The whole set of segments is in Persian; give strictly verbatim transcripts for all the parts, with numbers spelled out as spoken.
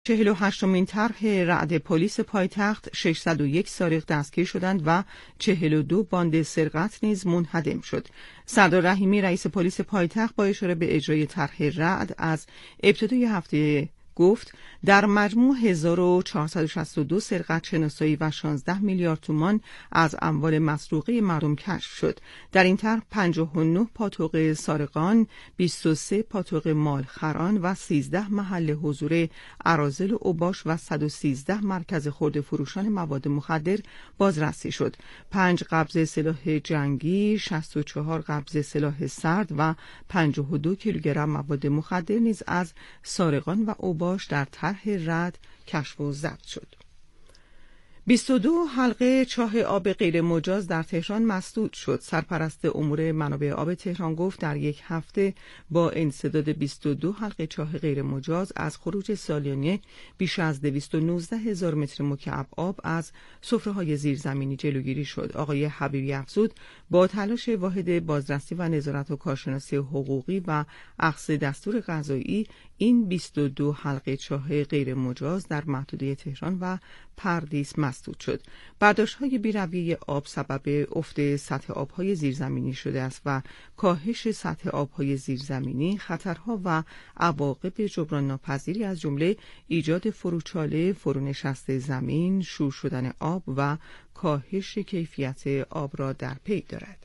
چهل و هشتمین طرح رعد پلیس پایتخت ششصد و یک سارق دستگیر شدند و چهل و دو باند سرقت نیز منهدم شد. سردار رحیمی رئیس پلیس پایتخت با اشاره به اجرای طرح رعد از ابتدای هفته گفت در مجموع هزار و چهارصد و شصت و دو سرقت شناسایی و شانزده میلیارد تومان از اموال مسروقه مردم کشف شد. در این طرح پنجاه و نه پاتوق سارقان، بیست و سه پاتوق مالخران و سیزده محل حضور اراذل و اوباش و صد و سیزده مرکز خرده فروشان مواد مخدر بازرسی شد. پنج قبض سلاح جنگی، شصت و چهار قبض سلاح سرد و پنجاه و دو کیلوگرم مواد مخدر نیز از سارقان و اوباش در طرح رعد کشف و ضبط شد. بیست و دو حلقه چاه آب غیر مجاز در تهران مسدود شد. سرپرست امور منابع آب تهران گفت در یک هفته با انسداد بیست و دو حلقه چاه غیر مجاز از خروج سالیانه بیش از دویست و نوزده هزار متر مکعب آب از سفره‌های زیرزمینی جلوگیری شد. آقای حبیبی افزود با تلاش واحد بازرسی و نظارت و کارشناسی حقوقی و اخذ دستور قضایی این بیست و دو حلقه چاه غیر مجاز در محدوده تهران و پردیس مسدود شد. برداشت‌های بی‌رویه آب سبب افت سطح آب‌های زیرزمینی شده است و کاهش سطح آب‌های زیرزمینی خطرها و عواقب جبران ناپذیری از جمله ایجاد فروچاله، فرونشست زمین، شور شدن آب و کاهش کیفیت آب را در پی دارد.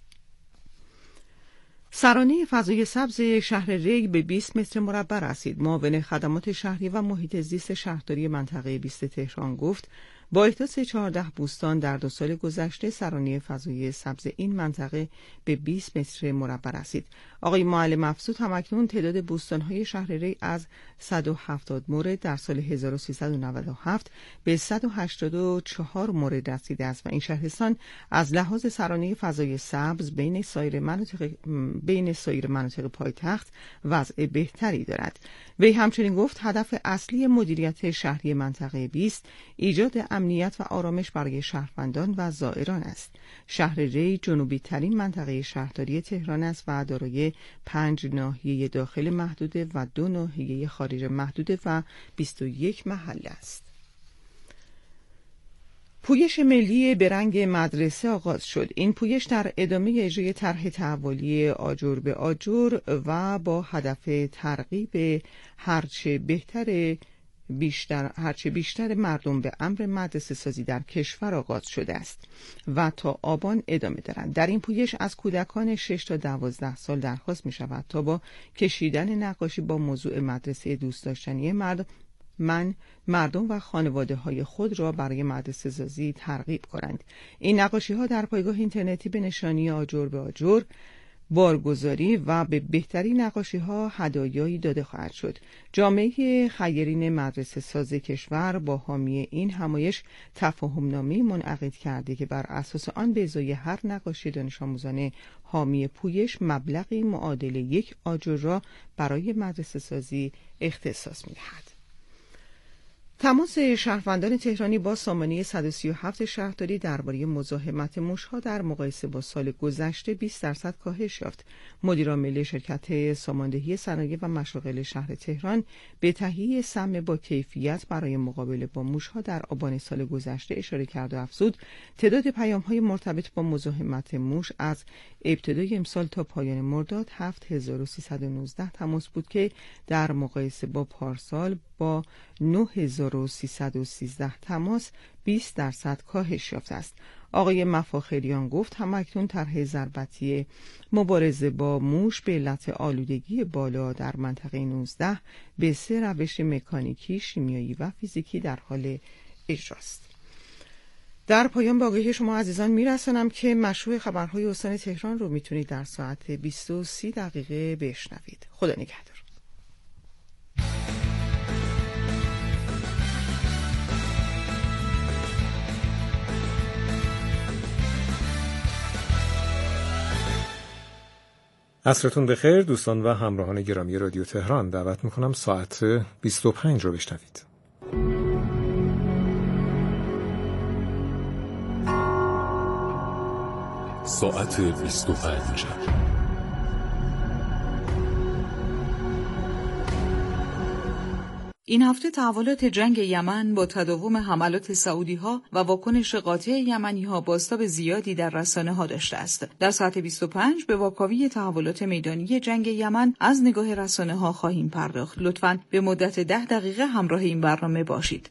سرانه فضای سبز شهر ری به بیست متر مربع رسید. معاون خدمات شهری و محیط زیست شهرداری منطقه بیست تهران گفت با احداث چهارده بوستان در دو سال گذشته سرانه فضای سبز این منطقه به بیست متر مربع رسید. آقای معلم افزود همکنون تعداد بوستان‌های شهر ری از صد و هفتاد مورد در سال هزار و سیصد و نود و هفت به صد و هشتاد و چهار مورد رسیده است و این شهرستان از لحاظ سرانه فضای سبز بین سایر مناطق بین سایر مناطق پایتخت وضع بهتری دارد. وی همچنین گفت هدف اصلی مدیریت شهری منطقه بیست ایجاد امنیت و آرامش برای شهروندان و زائران است. شهر ری جنوبی ترین منطقه شهرداری تهران است و دارای پنج ناحیه داخل محدوده و دو ناحیه خارج محدوده و بیست و یک محله است. پویش ملی به رنگ مدرسه آغاز شد. این پویش در ادامه اجرای طرح تحولی آجر به آجر و با هدف ترغیب هرچه بهتر بیشتر هرچه بیشتر مردم به امر مدرسه سازی در کشور آغاز شده است و تا آبان ادامه دارند. در این پویش از کودکان شش تا دوازده سال درخواست می شود تا با کشیدن نقاشی با موضوع مدرسه دوست داشتنی مردم من مردم و خانواده های خود را برای مدرسه سازی ترغیب کنند. این نقاشی ها در پایگاه اینترنتی به نشانی آجر به آجر بارگذاری و به بهترین نقاشی ها هدایایی داده خواهد شد. جامعه خیرین مدرسه ساز کشور با حامی این همایش تفاهم‌نامه منعقد کرده که بر اساس آن به ازای هر نقاشی دانش آموزان حامی پویش مبلغی معادل یک آجر را برای مدرسه سازی اختصاص می‌دهد. تماس شهروندان تهرانی با سامانه صد و سی و هفت شهرداری درباره مزاحمت موش‌ها در مقایسه با سال گذشته بیست درصد کاهش یافت. مدیرعامل شرکت ساماندهی صنایع و مشاغل شهر تهران به تهیه سم با کیفیت برای مقابله با موش‌ها در آبان سال گذشته اشاره کرد و افزود تعداد پیام‌های مرتبط با مزاحمت موش از ابتدای امسال تا پایان مرداد هفت هزار و سیصد و نوزده تماس بود که در مقایسه با پارسال با نه هزار و سیصد و سیزده تماس بیست درصد کاهش یافته است. آقای مفاخریان گفت همکنون طرح ضربتی مبارزه با موش به علت آلودگی بالا در منطقه نوزده به سه روش مکانیکی، شیمیایی و فیزیکی در حال اجراست. در پایان با آگاهی شما عزیزان میرسانم که مشروع خبرهای استان تهران رو میتونید در ساعت بیست و سی دقیقه بشنوید. خدا نگهدار. عصرتون بخیر دوستان و همراهان گرامی رادیو تهران. دعوت میکنم ساعت بیست و پنج رو بشنوید. ساعت بیست و پنج. این هفته تحولات جنگ یمن با تداوم حملات سعودی‌ها و واکنش قاطع یمنی‌ها بازتاب زیادی در رسانه‌ها داشته است. در ساعت بیست و پنج به واکاوی تحولات میدانی جنگ یمن از نگاه رسانه‌ها خواهیم پرداخت. لطفاً به مدت ده دقیقه همراه این برنامه باشید.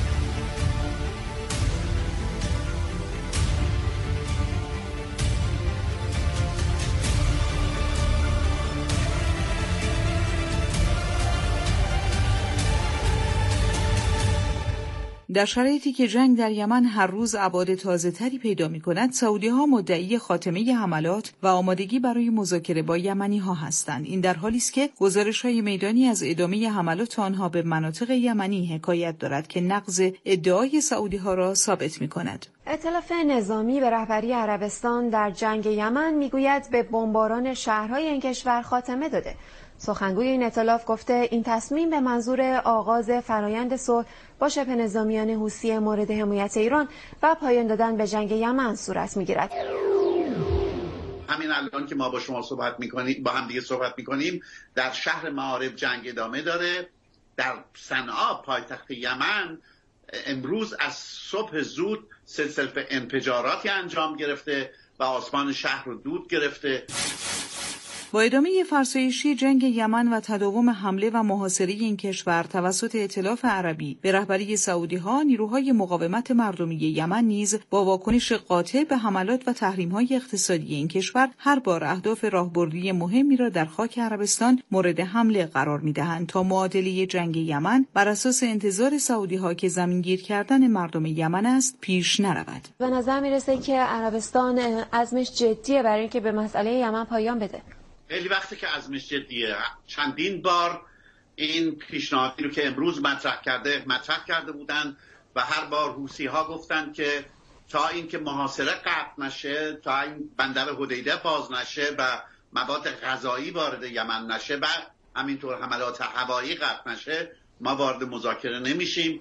در شرایطی که جنگ در یمن هر روز ابعاد تازه‌تری پیدا می‌کند، سعودی‌ها مدعی خاتمه حملات و آمادگی برای مذاکره با یمنی‌ها هستند. این در حالی است که گزارش‌های میدانی از ادامه حملات آنها به مناطق یمنی حکایت دارد که نقض ادعای سعودی‌ها را ثابت می‌کند. ائتلاف نظامی به رهبری عربستان در جنگ یمن می‌گوید به بمباران شهرهای این کشور خاتمه داده. سخنگوی این ائتلاف گفته این تصمیم به منظور آغاز فرایند صلح با شبه نظامیان حوثی مورد حمایت ایران و پایان دادن به جنگ یمن صورت می‌گیرد. همین الان که ما با شما صحبت می‌کنیم، با هم دیگه صحبت می‌کنیم، در شهر معارب جنگ ادامه داره. در صنعا پایتخت یمن امروز از صبح زود سلسله انفجاراتی انجام گرفته و آسمان شهر رو دود گرفته. با ادامه فرسایشی جنگ یمن و تداوم حمله و محاصره این کشور توسط ائتلاف عربی به رهبری سعودی‌ها، نیروهای مقاومت مردمی یمن نیز با واکنش قاطع به حملات و تحریم‌های اقتصادی این کشور هر بار اهداف راهبردی مهمی را در خاک عربستان مورد حمله قرار می‌دهند تا معادله جنگ یمن بر اساس انتظار سعودی‌ها که زمینگیر کردن مردم یمن است پیش نرود. به نظر می‌رسه که عربستان عزمش جدیه برای اینکه به مسئله یمن پایان بده. خیلی وقتی که عزمش جدیه. چندین بار این پیشنهادی رو که امروز مطرح کرده مطرح کرده بودن و هر بار حوثی ها گفتن که تا اینکه محاصره قطع نشه، تا این بندر حدیده باز نشه و مواد غذایی وارد یمن نشه و همینطور حملات هوایی قطع نشه، ما وارد مذاکره نمیشیم.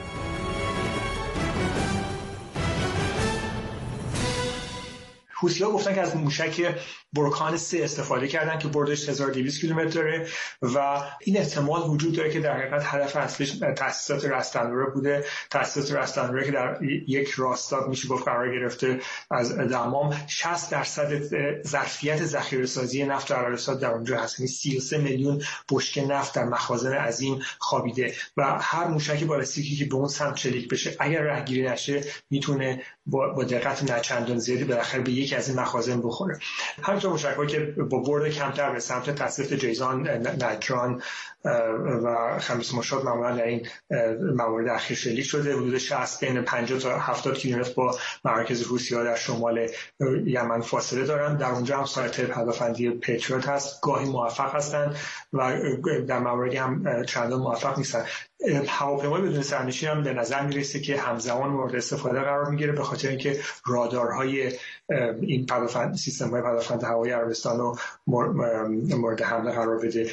حوثی‌ها گفتن که از موشک برکان سه استفاده کردن که بردش هزار و دویست کیلومتر داره و این احتمال وجود داره که در حقیقت هدف اصلیش تأسیسات رستنوره بوده. تأسیسات رستنوره که در یک راستا میشه گفت قرار گرفته از دمام. شصت درصد ظرفیت ذخیره‌سازی نفت عربستان در اونجا هست، یعنی سی و سه میلیون بشکه نفت در مخازن عظیم خوابیده و هر موشک بالستیکی که به اون سمت چلیک بشه اگر راهگیری نشه میتونه با, با دقت نچندان زیادی بالاخره به یکی از این مخازن بخوره. همینطور موشک‌هایی که با برد کمتر به سمت تأسیس جیزان، نجران و خمیس مشهد معمولا در این موارد اخیر شلیک شده. حدود شصت بین پنجاه تا هفتاد کیلومتر با مراکز حوثی‌ها در شمال یمن فاصله دارن. در اونجا هم سایت پدافندی پتریوت هست، گاهی موفق هستند و در مواردی هم چندان موفق نیستن. هواپیمای بدون سرنشین هم به نظر میرسه که همزمان مورد استفاده قرار میگیره به خاطر اینکه رادارهای این پدافند سیستم‌های پدافند هوایی عربستان رو مورد حمله قرار بده.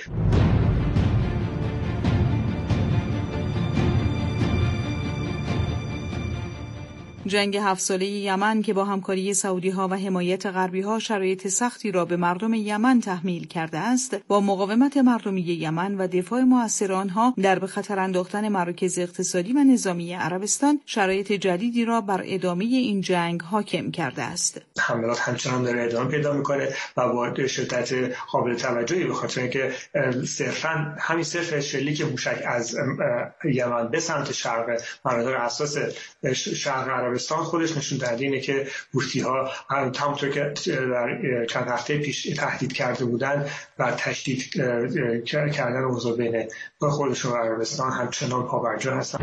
جنگ هفت ساله یمن که با همکاری سعودی‌ها و حمایت غربی‌ها شرایط سختی را به مردم یمن تحمیل کرده است، با مقاومت مردمی یمن و دفاع مؤثر آنها در به خطر انداختن مراکز اقتصادی و نظامی عربستان شرایط جدیدی را بر ادامه این جنگ حاکم کرده است. حملات همچنان داره ادامه پیدا می‌کنه و با شدت قابل توجهی به خاطر اینکه صرفاً همین صرف شلیک موشک از یمن به سمت شرق مناطق حساس شرق عربستان خودش نشون دهنده اینه که حوثی‌ها همونطور که در چند هفته پیش تهدید کرده بودن و تشدید کردن اوضاع بین خودشون و عربستان همچنان پابرجا هستن.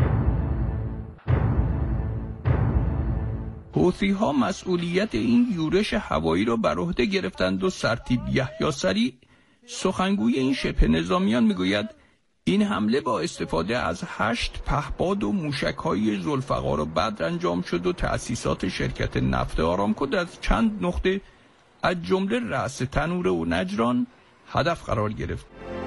حوثی‌ها مسئولیت این یورش هوایی را بر عهده گرفتند و سرتیپ یحیی سریع سخنگوی این شبه نظامیان میگوید این حمله با استفاده از هشت پهپاد و موشک‌های ذوالفقار و بدر انجام شد و تأسیسات شرکت نفت آرامکو در چند نقطه از جمله رأس تنوره و نجران هدف قرار گرفت.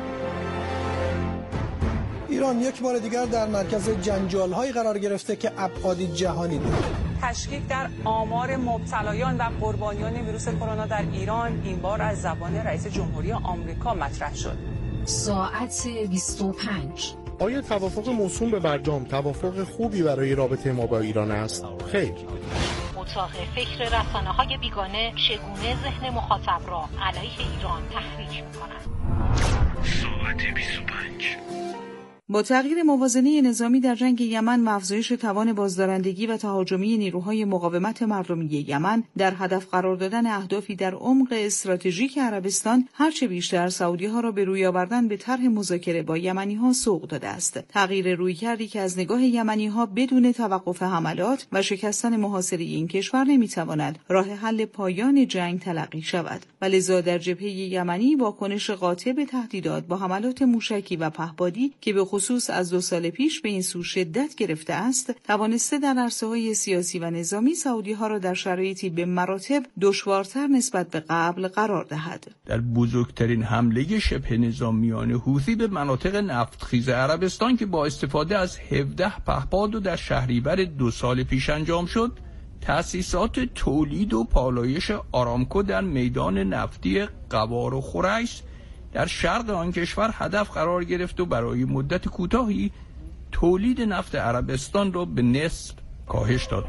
ایران یک بار دیگر در مرکز جنجال‌هایی قرار گرفته که ابعاد جهانی دارد. تشکیک در آمار مبتلایان و قربانیان ویروس کرونا در ایران این بار از زبان رئیس جمهوری آمریکا مطرح شد. ساعت بیست و پنج آیا توافق موسوم به برجام توافق خوبی برای رابطه ما با ایران است؟ خیر. اتاق فکر رسانه‌های بیگانه چگونه ذهن مخاطب را علیه ایران تحریک می‌کنند. ساعت بیست و پنج. با تغییر موازنه نظامی در جنگ یمن و افزایش توان بازدارندگی و تهاجمی نیروهای مقاومت مردمی یمن در هدف قرار دادن اهدافی در عمق استراتژیک عربستان، هرچه بیشتر سعودی‌ها را به روی آوردن به طرح مذاکره با یمنی‌ها سوق داده است. تغییر رویکردی که از نگاه یمنی‌ها بدون توقف حملات و شکستن محاصره این کشور نمی‌تواند راه حل پایان جنگ تلقی شود. ولذا در جبهه یمنی واکنش قاطع به تهدیدات با حملات موشکی و پهپادی که به خصوص از دو سال پیش به این سو شدت گرفته است، توانسته در عرصه‌های سیاسی و نظامی سعودی‌ها را در شرایطی به مراتب دشوارتر نسبت به قبل قرار دهد. در بزرگترین حمله شبه نظامیان حوثی به مناطق نفتخیز عربستان که با استفاده از هفده پهپاد و در شهریور دو سال پیش انجام شد، تأسیسات تولید و پالایش آرامکو در میدان نفتی قوار و خریس در شرق آن کشور هدف قرار گرفت و برای مدت کوتاهی تولید نفت عربستان را به نصف کاهش داد.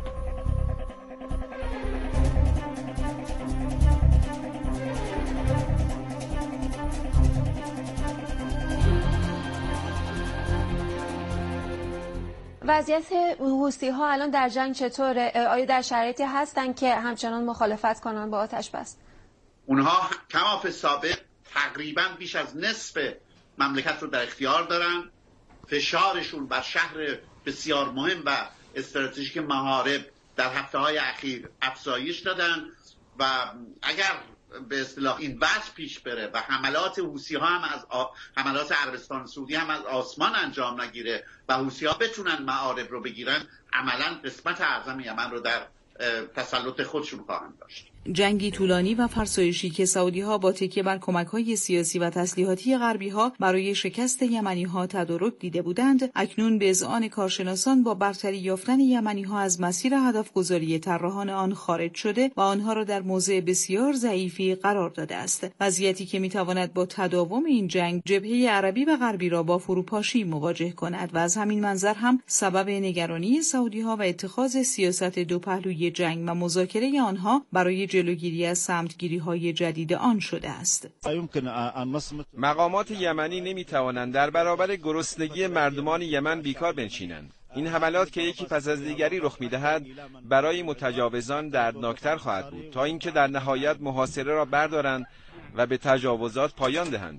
وضعیت حوثی‌ها الان در جنگ چطوره؟ آیا در شرایطی هستن که همچنان مخالفت کنن با آتش بس؟ اونها کما فی سابق تقریبا بیش از نصف مملکت رو در اختیار دارن. فشارشون بر شهر بسیار مهم و استراتژیک محارب در هفته‌های اخیر افزایش دادن و اگر به اصطلاح این وضع پیش بره و حملات حوثی‌ها هم از آ... حملات عربستان سعودی هم از آسمان انجام نگیره و حوثی‌ها بتونن معارب رو بگیرن، عملاً قسمت اعظم یمن رو در تسلط خودشون خواهند داشت. جنگی طولانی و فرسایشی که سعودی‌ها با تکیه بر کمک‌های سیاسی و تسلیحاتی غربی‌ها برای شکست یمنی‌ها تدارک دیده بودند، اکنون به اذعان کارشناسان با برتری یافتن یمنی‌ها از مسیر هدفگذاری طراحان آن خارج شده و آنها را در موضع بسیار ضعیفی قرار داده است. وضعیتی که می‌تواند با تداوم این جنگ جبهه عربی و غربی را با فروپاشی مواجه کند و از همین منظر هم سبب نگرانی سعودی‌ها و اتخاذ سیاست دوپهلوی جنگ و مذاکره آنها برای جلوگیری از سمتگیری‌های جدید آن شده است. مقامات یمنی نمی‌توانند در برابر گرسنگی مردمان یمن بیکار بنشینند. این حملات که یکی پس از دیگری رخ می‌دهد برای متجاوزان دردناکتر خواهد بود تا اینکه در نهایت محاصره را بردارند و به تجاوزات پایان دهند.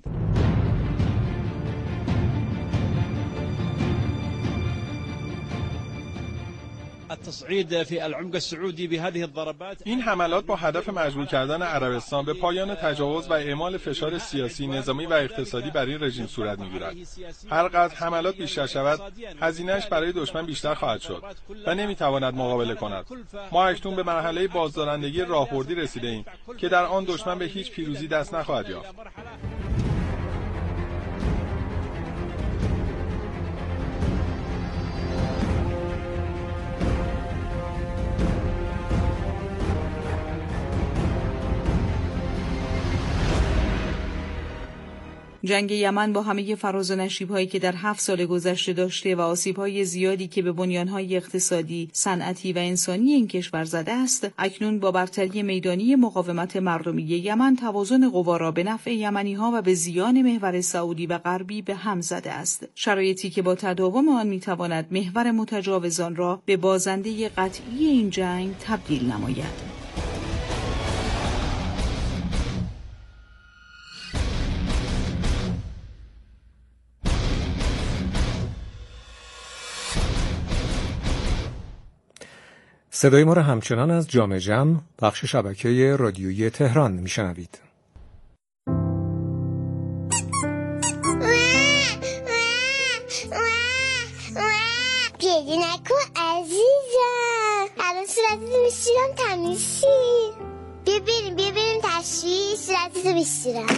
این حملات با هدف مجبور کردن عربستان به پایان تجاوز و اعمال فشار سیاسی، نظامی و اقتصادی بر این رژیم صورت می‌گیرد. هر قدر حملات بیشتر شود، هزینه‌اش برای دشمن بیشتر خواهد شد و نمی‌تواند مقابله کند. ما اکنون به مرحله بازدارندگی راهبردی رسیده‌ایم که در آن دشمن به هیچ پیروزی دست نخواهد یافت. جنگ یمن با همه فراز و نشیب‌هایی که در هفت سال گذشته داشته و آسیب‌های زیادی که به بنیان‌های اقتصادی، صنعتی و انسانی این کشور زده است، اکنون با برتری میدانی مقاومت مردمی یمن توازن قوا را به نفع یمنی‌ها و به زیان محور سعودی و غربی به هم زده است. شرایطی که با تداوم آن می‌تواند محور متجاوزان را به بازنده قطعی این جنگ تبدیل نماید. صدای ما را همچنان از جام جم بخش شبکه رادیویی تهران میشنوید. گریه نکن عزیزم، الان صورتتو میشیرم تمیز شی. بیا بریم بیا بریم تشریح، صورتتو میشیرم.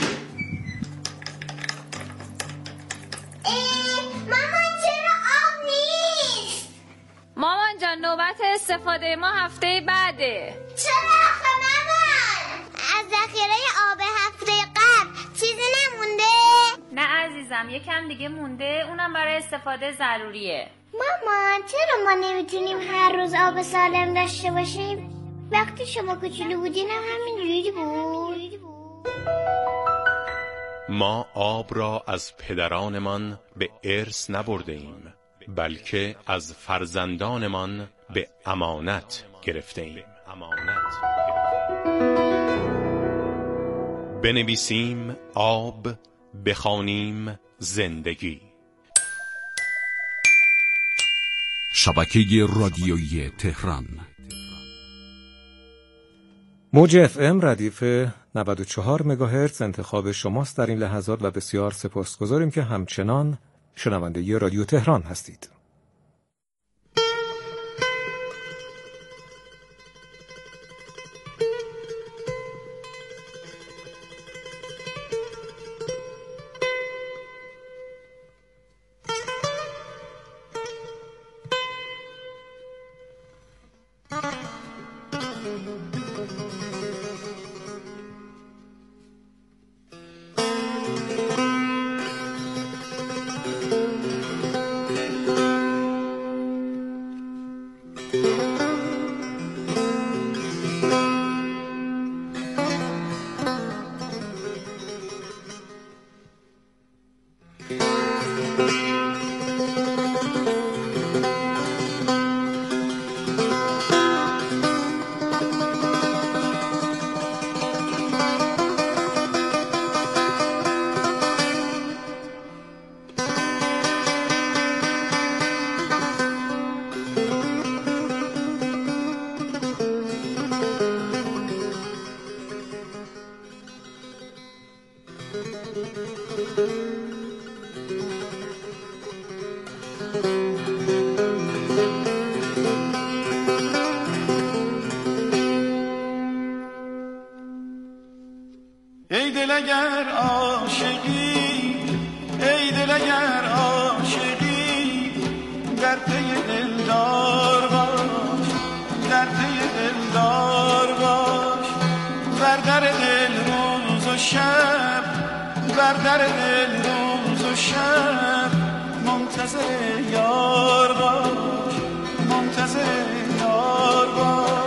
مامان جان نوبت استفاده ما هفته بعده. چرا آخه مامان؟ از ذخیره آب هفته قبل چیزی نمونده؟ نه عزیزم، یکم دیگه مونده، اونم برای استفاده ضروریه. مامان چرا ما نمیتونیم هر روز آب سالم داشته باشیم؟ وقتی شما کوچولو بودین هم همینجوری بود. ما آب را از پدرانمان به ارث نبرده ایم، بلکه از فرزندانمان به امانت گرفته ایم. امانت بنویسیم آب، بخوانیم زندگی. شبکه رادیویی تهران. موج اف ام ردیف نود و چهار مگاهرتز انتخاب شماست در این لحظات و بسیار سپاسگزاریم که همچنان شنونده رادیو تهران هستید. ای دل اگر عاشقی، ای دل اگر عاشقی، در پی دلدار باش، در پی دلدار باش، بر در دل روز و شب، بر در دل روز و شب، منتظر یار باش، منتظر یار باش.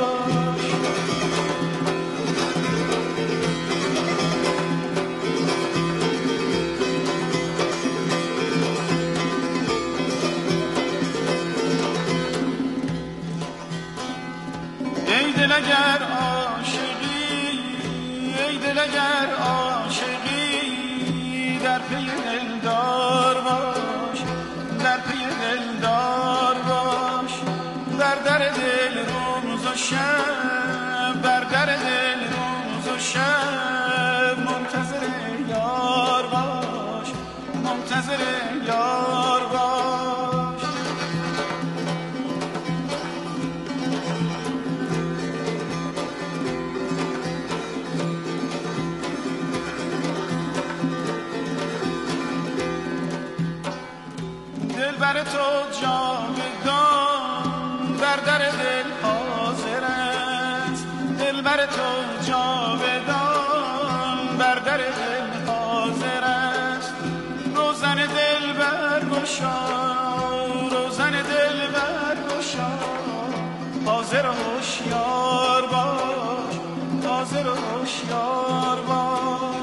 ای دل اگر عاشقی، ای دل اگر عاشقی، در پی دلدار باش، در پی دلدار باش، بر در دل روز و شب، بر در دل روز و شب، منتظر یار باش، منتظر یار باش. بر تو جاودان بر در دل حاضر است، دل بر تو جاودان بر در دل حاضر است. روزن دل برگشا، روزن دل برگشا، حاضر و هوشیار باش، حاضر و هوشیار باش.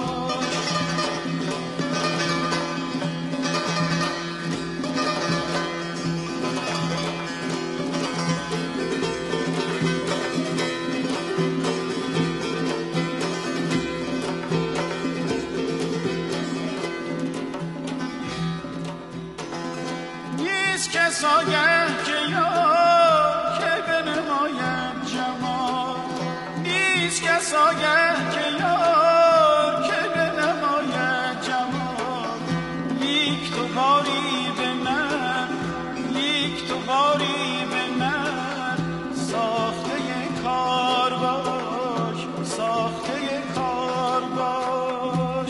کسایه که یار که بنماید جمال، نیست کسایه که یار که بنماید جمال. لیک تو باری به من، لیک تو باری به من، ساخته کار باش، ساخته کار باش.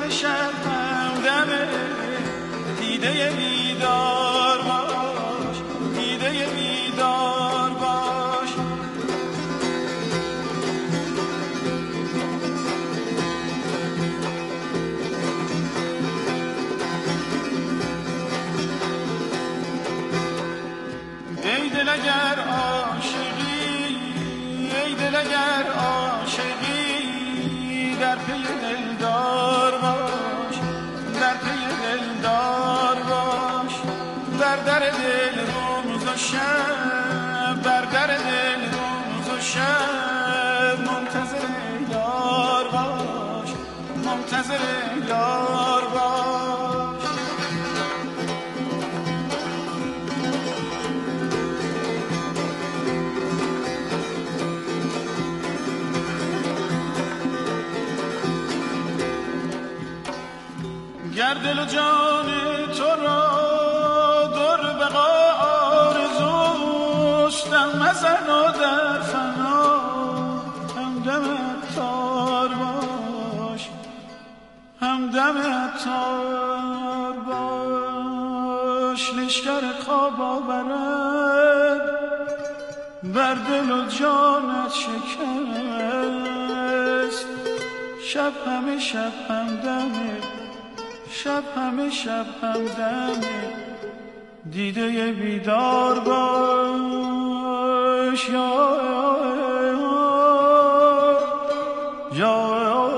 شب شب همدمه دیده بیدار باش دیده بیدار باش ای دل اگر عاشقی ای دل اگر عاشقی در پی دلدار باش در پی دلدار باش بر در دل روز و شب بر در دل روز و شب منتظر یار باش منتظر یار باش گر دل و جان تو را در بقا آرزوست دم مزن و در فنا همدم عطار باش همدم عطار باش لشکر خواب آورد بر دل و جانت شکست شب همه شب همدمه شب همه شب همدمه دیده بیدار باش یا یا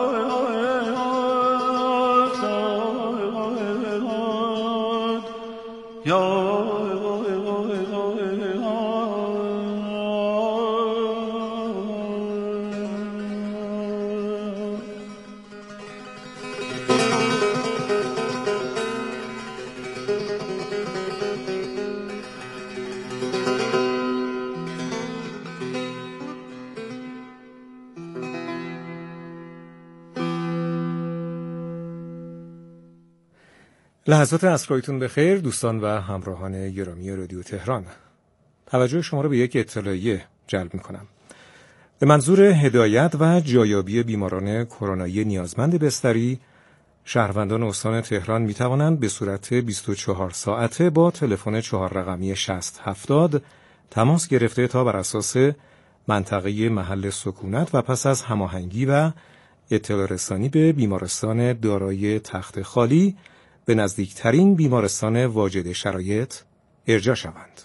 یا لحظات عصرایتون بخیر دوستان و همراهان گرامی رادیو تهران. توجه شما را به یک اطلاعیه جلب می‌کنم. به منظور هدایت و جایابی بیماران کرونایی نیازمند بستری، شهروندان استان تهران می‌توانند به صورت بیست و چهار ساعته با تلفن چهار رقمی شصت هفتاد تماس گرفته تا بر اساس منطقه محل سکونت و پس از هماهنگی و اطلاع رسانی به بیمارستان دارای تخت خالی به نزدیکترین بیمارستان واجد شرایط ارجاع شوند.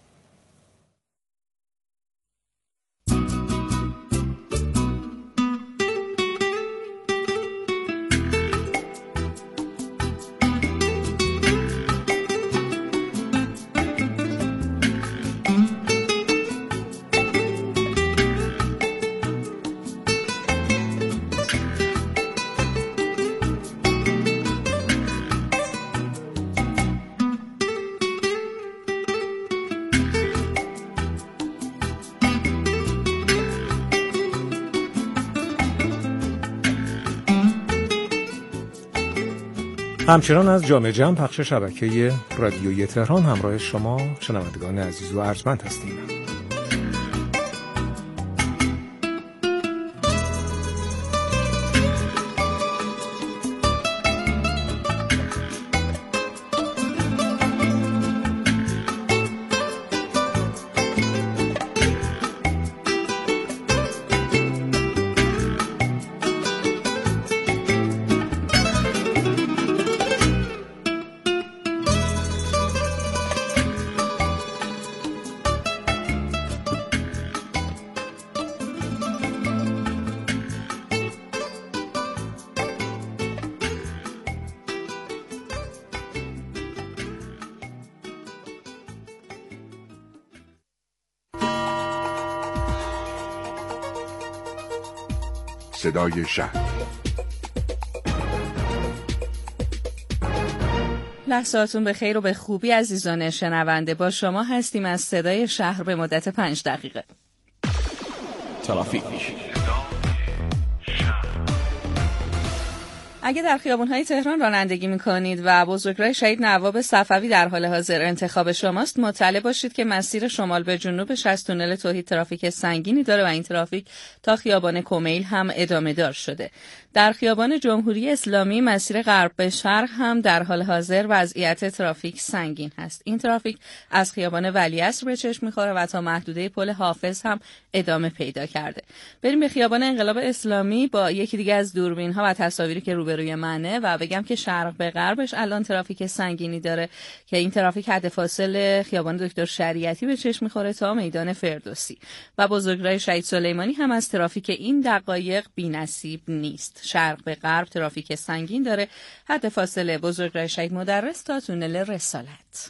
همچنان از جامع جمع پخش شبکه رادیوی تهران همراه شما شنوندگان عزیز و ارجمند هستیم. صدای شهر. لحظاتون به خیر و به خوبی عزیزان شنونده، با شما هستیم از صدای شهر به مدت پنج دقیقه. ترافیک. اگه در خیابان‌های تهران رانندگی می‌کنید و بزرگراه شهید نواب صفوی در حال حاضر انتخاب شماست، مطلع باشید که مسیر شمال به جنوبش از تونل توحید ترافیک سنگینی داره و این ترافیک تا خیابان کمیل هم ادامه دار شده. در خیابان جمهوری اسلامی مسیر غرب به شرق هم در حال حاضر وضعیت ترافیک سنگین هست. این ترافیک از خیابان ولیعصر به چشم می‌خوره و تا محدوده پل حافظ هم ادامه پیدا کرده. بریم به خیابان انقلاب اسلامی با یکی دیگه از دوربین‌ها و تصاویری که روبروی منه و بگم که شرق به غربش الان ترافیک سنگینی داره که این ترافیک حد فاصل خیابان دکتر شریعتی به چشم می‌خوره تا میدان فردوسی و بزرگراه شهید سلیمانی هم از ترافیک این دقایق بی‌نصیب نیست. شرق به غرب ترافیک سنگین داره حد فاصله بزرگراه شهید مدرس تا تونل رسالت.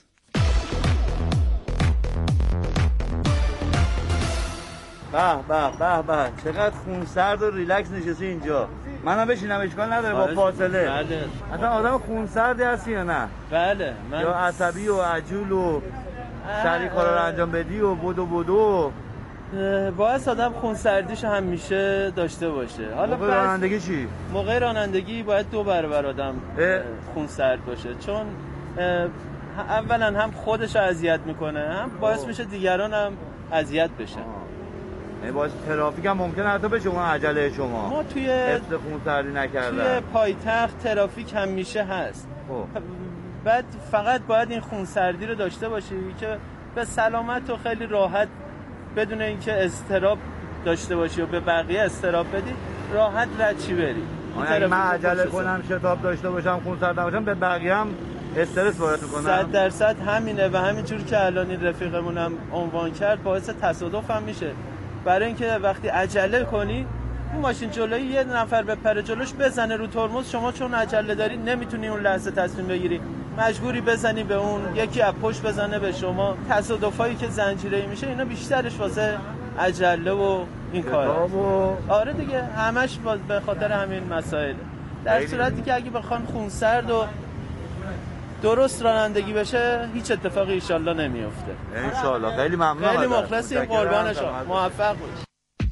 به به به به چقدر خونسرد و ریلکس نشستی اینجا. منم بشینم اشکال نداره با فاصله. بله. اصلا آدم خونسردی هستی یا نه؟ بله. من یا عصبی و عجول و سریع کارا رو انجام بدی و بدو بدو باعث آدم خونسردیشو همیشه داشته باشه. حالا موقع رانندگی چی؟ موقع رانندگی باید دو برابر آدم خونسرد باشه، چون اولا هم خودشو اذیت میکنه، هم باعث میشه دیگران هم اذیت بشن. یعنی باعث ترافیک هم ممکنه حتی به شما عجله شما ما توی حفظ خونسردی نکردن. توی پایتخت ترافیک همیشه هست. خب بعد فقط باید این خونسردی رو داشته باشی که به سلامت و خیلی راحت بدون اینکه اضطراب داشته باشی و به بقیه اضطراب بدی راحت رد چی بری. اگه من عجله کنم شتاب داشته باشم خونسرد نباشم به بقیه هم استرس وارد می‌کنم. صد درصد همینه و همینجور که الان این رفیقمون هم عنوان کرد باعث تصادف هم میشه. برای اینکه وقتی عجله کنی اون ماشین جلوی یه نفر به پر جلوش بزنه رو ترمز، شما چون عجله داری نمیتونی اون لحظه تصمیم بگیری، مجبوری بزنی به اون، یکی از پشت بزنه به شما. تصادفایی که زنجیره‌ای میشه اینا بیشترش واسه عجله و این کارا. آره دیگه همش به خاطر همین مسائل. در صورتی که اگه بخوان خونسرد و درست رانندگی بشه هیچ اتفاقی انشالله نمیفته. انشالله. خیلی ممنونم. خیلی مخلصیم، قربان شما. موفق باشید.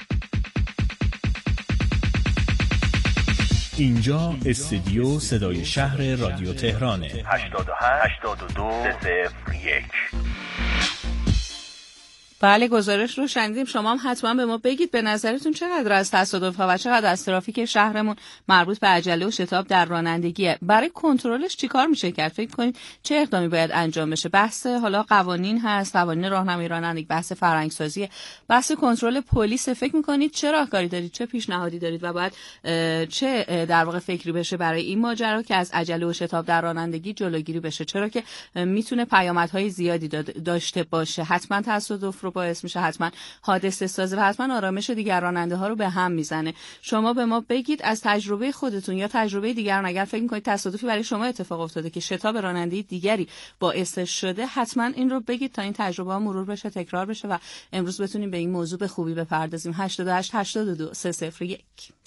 اینجا استودیو صدای شهر رادیو تهرانه. هشتاد و هشت هشتاد و دو صفر یک. بله گزارش رو شنیدیم. شما هم حتما به ما بگید به نظرتون چقدر از تصادف‌ها و چقدر از ترافیک شهرمون مربوط به عجله و شتاب در رانندگیه. برای کنترلش چیکار میشه کرد؟ فکر کنید چه اقدامی باید انجام بشه؟ بحث حالا قوانین هست، قوانین راهنمایی رانندگی، بحث فرهنگ‌سازی، بحث کنترل پلیس. فکر می‌کنید چه راهکاری دارید، چه پیشنهادی دارید و باید چه در واقع فکری بشه برای این ماجرا که از عجله و شتاب در رانندگی جلوگیری بشه؟ چرا که میتونه پیامدهای زیادی داشته باشه. حتما تصادف رو باعث میشه، حتما حادثه سازه و حتما آرامش دیگر راننده ها رو به هم میزنه. شما به ما بگید از تجربه خودتون یا تجربه دیگران، اگر فکر میکنید تصادفی برای شما اتفاق افتاده که شتاب رانندگی دیگری باعث شده، حتما این رو بگید تا این تجربه ها مرور بشه، تکرار بشه و امروز بتونیم به این موضوع به خوبی بپردازیم. هشتاد و هشت هشتاد و دو سه صفر یک.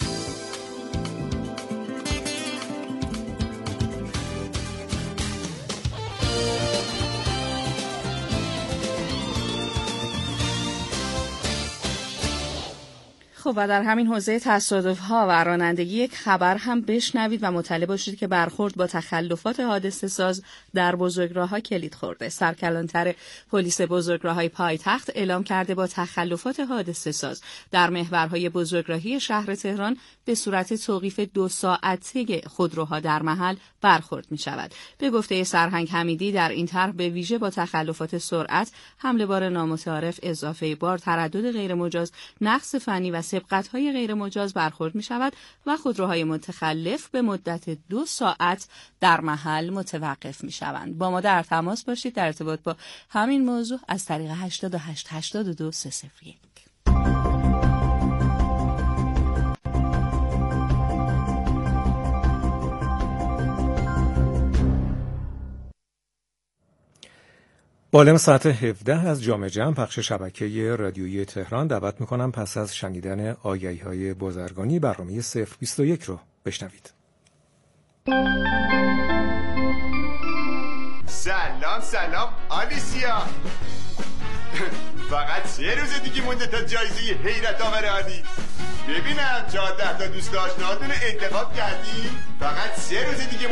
خب و در همین حوزه تصادف‌ها و رانندگی یک خبر هم بشنوید و مطلع باشید که برخورد با تخلفات حادثه ساز در بزرگراه‌ها کلید خورده. سرکلانتر پلیس بزرگراه‌های پایتخت اعلام کرده با تخلفات حادثه ساز در محورهای بزرگراهی شهر تهران به صورت توقیف دو ساعته خودروها در محل برخورد می‌شود. به گفته سرهنگ حمیدی در این طرح به ویژه با تخلفات سرعت، حمله بار نامتعارف، اضافه بار، تردد غیرمجاز، نقص فنی و سبقت‌های غیرمجاز برخورد می‌شود و خودروهای متخلف به مدت دو ساعت در محل متوقف می‌شوند. با ما در تماس باشید در ارتباط با همین موضوع از طریق هشتاد و هشت هشتاد و دو سه صفر یک. بالم ساعت هفده از جام جم پخش شبکه رادیویی تهران دعوت میکنم پس از شنیدن آگهی‌های بازرگانی برنامه صفر بیست و یک رو بشنوید. سلام سلام آلیسیا. فقط سه روز دیگه مونده تا جایزه حیرت آور آلی. ببینم چهارده تا دوست آشناتون انتخاب کردی؟ فقط سه روز دیگه